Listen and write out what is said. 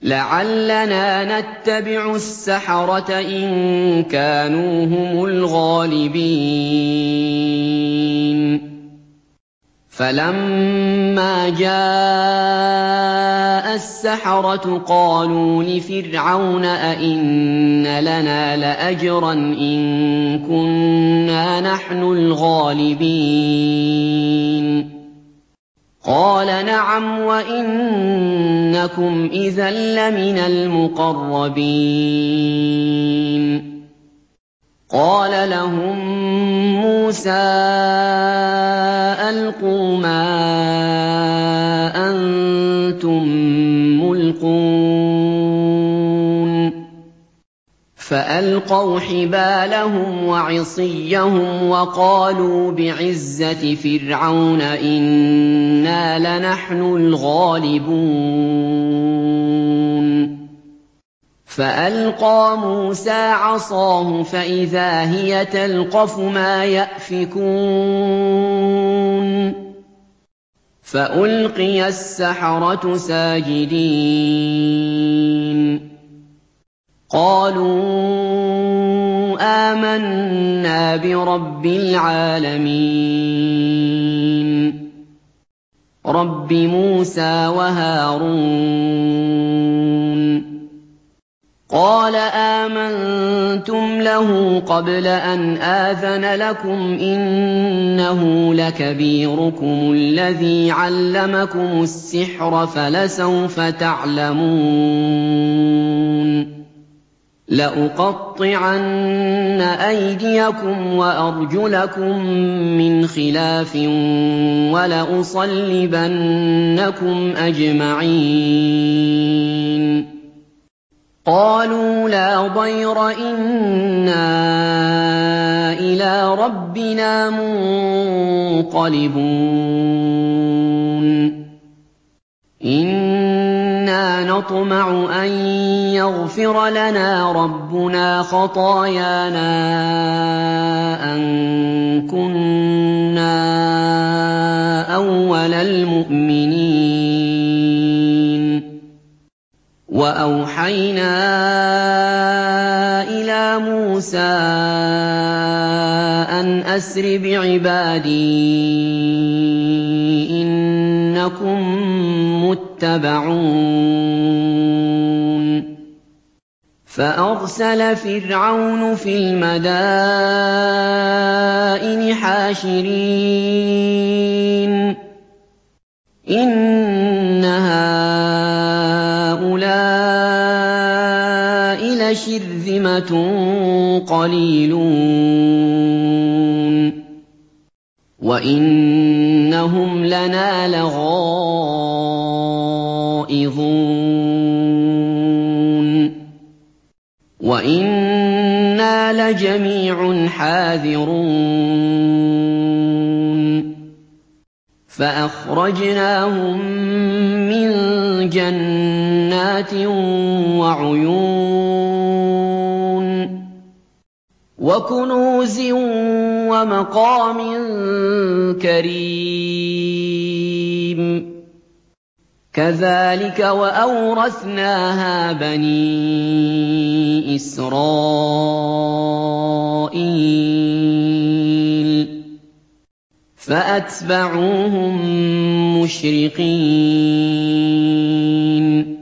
لَعَلَّنَا نَتَّبِعُ السَّحَرَةَ إِن كَانُوا هُمُ الْغَالِبِينَ فَلَمَّا جَاءَ السَّحَرَةُ قَالُوا لِفِرْعَوْنَ أَئِنَّ لَنَا لَأَجْرًا إِن كُنَّا نَحْنُ الْغَالِبِينَ قَالَ نَعَمْ وَإِنَّكُمْ إِذًا لَّمِنَ الْمُقَرَّبِينَ قَالَ لَهُم مُّوسَىٰ أَلْقُوا مَا أَنتُم مُّلْقُونَ فَأَلْقَوْا حِبَالَهُمْ وَعِصِيَّهُمْ وَقَالُوا بِعِزَّةِ فِرْعَوْنَ إِنَّا لَنَحْنُ الْغَالِبُونَ فَأَلْقَىٰ مُوسَىٰ عَصَاهُ فَإِذَا هِيَ تَلْقَفُ مَا يَأْفِكُونَ فَأُلْقِيَ السَّحَرَةُ سَاجِدِينَ قَالُوا آمَنَّا بِرَبِّ الْعَالَمِينَ رَبِّ مُوسَىٰ وَهَارُونَ قَالَ آمَنتُمْ لَهُ قَبْلَ أَنْ آذَنَ لَكُمْ إِنَّهُ لَكَبِيرُكُمُ الَّذِي عَلَّمَكُمُ السِّحْرَ فَلَسَوْفَ تَعْلَمُونَ لَأُقَطِّعَنَّ أَيْدِيَكُمْ وَأَرْجُلَكُم مِّنْ خِلَافٍ وَلَأُصَلِّبَنَّكُمْ أَجْمَعِينَ قَالُوا لَا ضَيْرَ إِنَّا إِلَىٰ رَبِّنَا مُنقَلِبُونَ إِنَّا نَطْمَعُ أَن يَغْفِرَ لَنَا رَبُّنَا خَطَايَانَا أَن كُنَّا أَوَّلَ الْمُؤْمِنِينَ وَأَوْحَيْنَا إِلَىٰ مُوسَىٰ أَنْ أَسْرِ بِعِبَادِي إِنَّكُم مُّتَّبَعُونَ فَأَرْسَلَ فِرْعَوْنُ فِي الْمَدَائِنِ حَاشِرِينَ إِنَّ هَٰؤُلَاءِ لَشِرْذِمَةٌ قَلِيلُونَ وَإِنَّهُمْ لَنَا لَغَائِظُونَ وَإِنَّا لَجَمِيعٌ حَاذِرُونَ فَأَخْرَجْنَاهُم مِّن جَنَّاتٍ وَعُيُونٍ وَكُنُوزٍ وَمَقَامٍ كَرِيمٍ كَذَٰلِكَ وَأَوْرَثْنَاهَا بَنِي إِسْرَائِيلَ فَأَتْبَعُوهُم مُّشْرِقِينَ